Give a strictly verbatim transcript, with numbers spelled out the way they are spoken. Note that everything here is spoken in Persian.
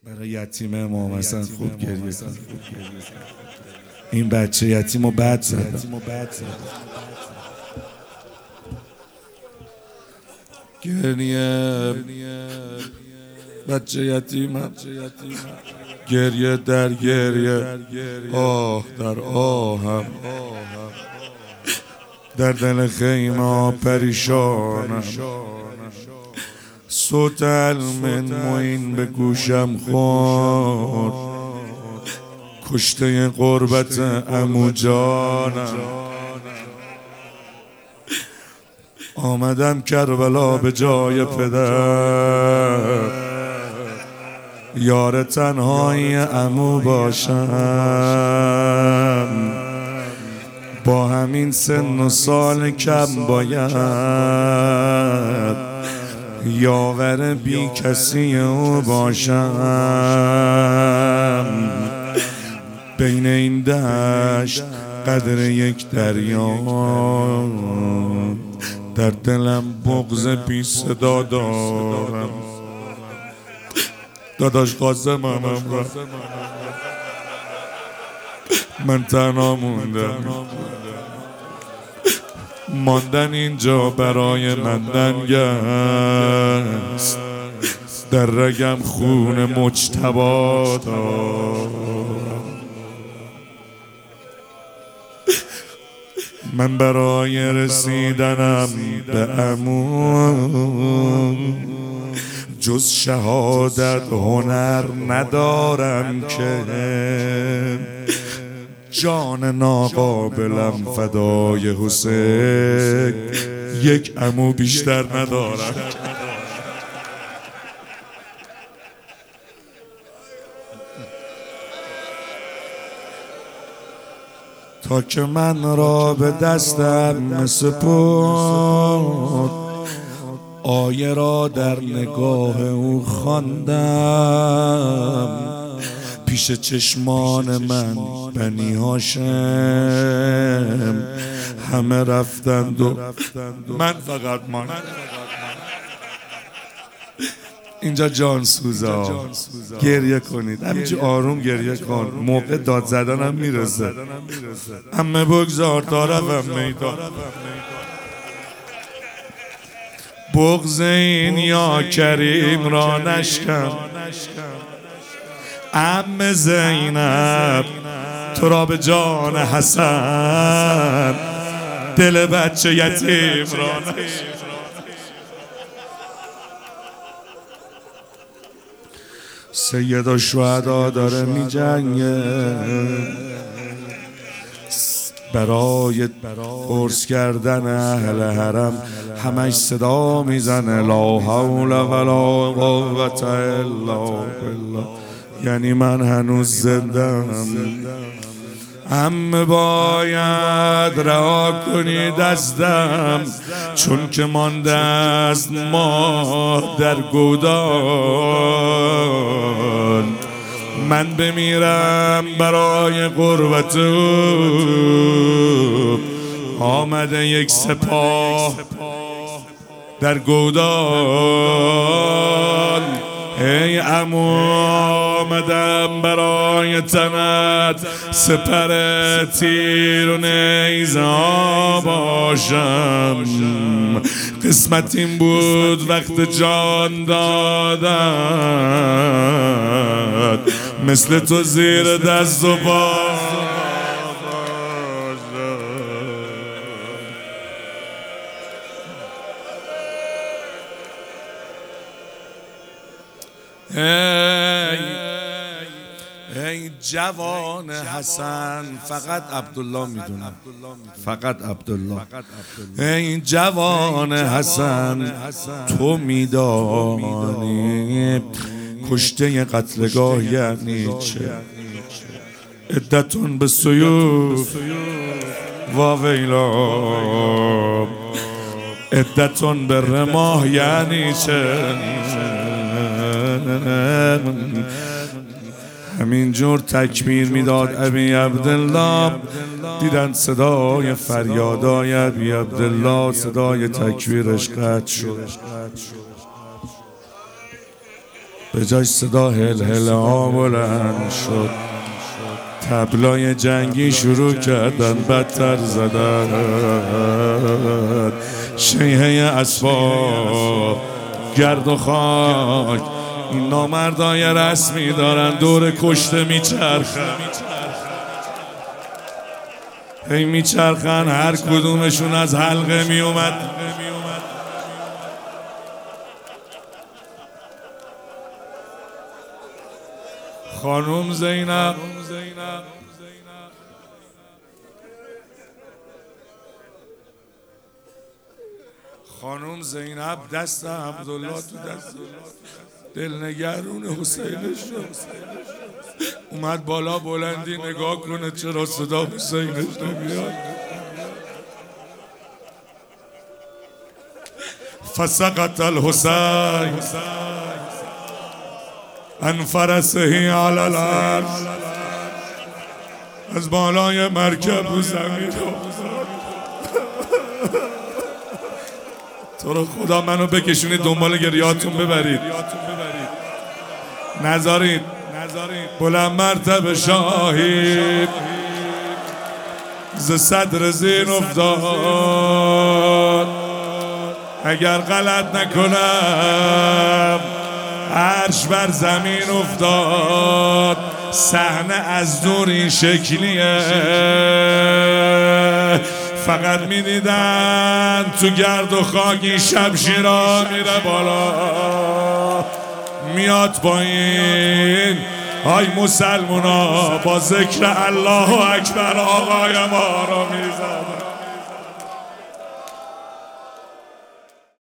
برای یتیم امام حسن خوب گریه کن. این بچه یتیم و بد زد. گریه بچه یتیم، گریه در گریه، آه در آهم، در دل خیمه پریشانم. صوت علم معین به گوشم خورد، کشته غربت عمو جانم. آمدم کربلا به جای پدر، یار تنهایی عمو باشم. با همین سن و سال کم باید یاور بی کسی او باشم. بین این دشت قدر یک دریا، در دلم بغض بی صدا دارم. داداش قاسم هم من تنها موندم. ماندن اینجا برای من دنگ است، در رگم خون مجتبی دارم. من برای رسیدنم به عمو جز شهادت هنر ندارم که جان ناقابلم فدای حسین، یک عمو بیشتر ندارم. تا که من را به دستم سپرد، آیه را در نگاه او خواندم. پیش چشمان من بنی هاشم همه رفتند و من فقط ماندم. اینجا جان سوزا، گریه کنید، همینجور آروم گریه کن، موقع داد زدن هم میرسه. همه بگذار تا روم میدان، بغض این یا کریم را نشکن. عم زینب تو را به جان حسن، دل بچه یتیم را نشکن. سید الشهدا داره می جنگه برای قرص کردن اهل حرم، همش صدا میزنه لا حول ولا قوة الا بالله. یعنی من هنوز زندم. هم باید رها کنی دستم، چون که مانده است ما در گودان. من بمیرم برای قربت او، آمده یک سپاه در گودان. ای عمو آمدم برای تنت سپر تیر و نیزه باشم. قسمت این بود وقت جان دادن، مثل تو زیر دست و پا. ای ای جوان حسن، فقط عبدالله میدونم، فقط عبدالله. ای جوان حسن تو میدانی کشته قتلگاه یعنی چه؟ عدتون به سیوف و ویلا، عدتون به رماه یعنی چه؟ همینجور تکبیر میداد ابی عبدالله، دیدن صدای فریادای ابی عبدالله، صدای تکبیرش قطع شد. به جاش صدا هل هل ها بلند شد، طبلای جنگی شروع کردن بدتر زدن، شیهه اسباب گرد و خاک، این نامردای رسمی دارن دور کشته میچرخن، هی میچرخن، هر کدومشون از حلقه میومد. خانم زینب خانم زینب دست عبدالله تو دست، دلنگرون حسینش شد، اومد بالا بلندی نگاه کنه چرا صدا حسینش نمیاد. فسقط الحسین ان فرسه علی الارض، از بالای مرکب رو زمین تو رو خدا منو بکشونید دنبال گریاتون ببرید، نذارید بلند مرتبه شاهی ز صدر زین افتاد، اگر غلط نکنم عرش بر زمین افتاد. صحنه از دور این شکلیه، فقط میدیدن تو گرد و خاکی شمشیرا میره بالا میاد پایین. های مسلمونا با ذکر الله اکبر آقای ما را میزد.